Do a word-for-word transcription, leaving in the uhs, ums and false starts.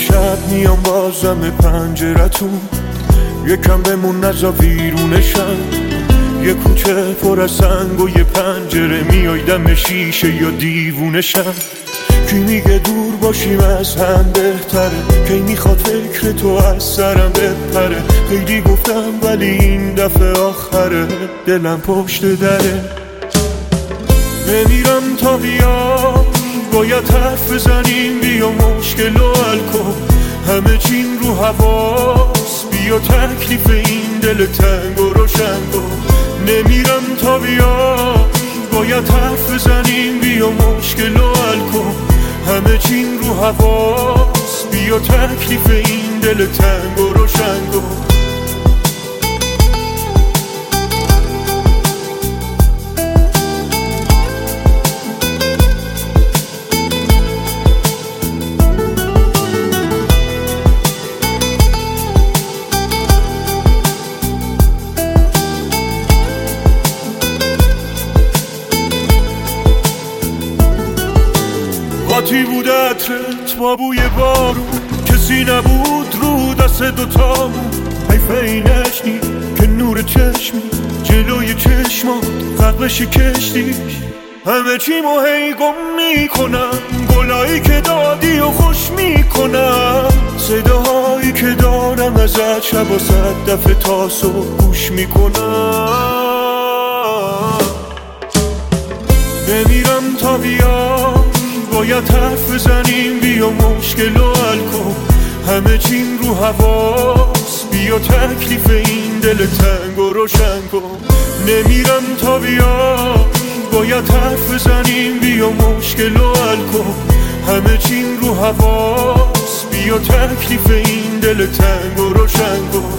شب میام بازم پنجرتون، یکم بمون نزا ویرونشم. یه کوچه پر از سنگ و یه پنجره، میای دم شیشه یا دیوونشم. کی میگه دور باشیم از هم بهتره، کی میخواد فکر تو از سرم بپره. خیلی گفتم ولی این دفعه آخره، دلم پشت دره. نمیرم تا بیام، باید حرف بزنیم، بیا مشکل و حل کن. همه چین رو حواس، بیا تکلیف این دل تنگ و روشن کن. نمیرم تا بیام، باید حرف بزنیم، بیا مشکل و حل کن. همه چین رو حواس، بیا تکلیف این دل تنگ و روشن کن. قاطی بود عطرت با بوی بارون، کسی نبود رو دست دوتامون. حیف اینش نی که نور چشمی جلوی چشمات غرقش کشتیش. همه چی مو هی گم میکنم، گلایی که دادی و خوش میکنم. صداهایی که دارم ازت شب و صد دفعه تا صبح گوش میکنم. نمیرم تا بیام، باید حرف بزنیم، بیا مشکل و حل کن. همه چین رو حواس، بیا تکلیف این دل تنگ و روشن کن. نمیرم تا بیام، باید حرف بزنیم، بیا مشکل و حل کن. همه چین رو حواس، بیا تکلیف این دل تنگ و روشن کن.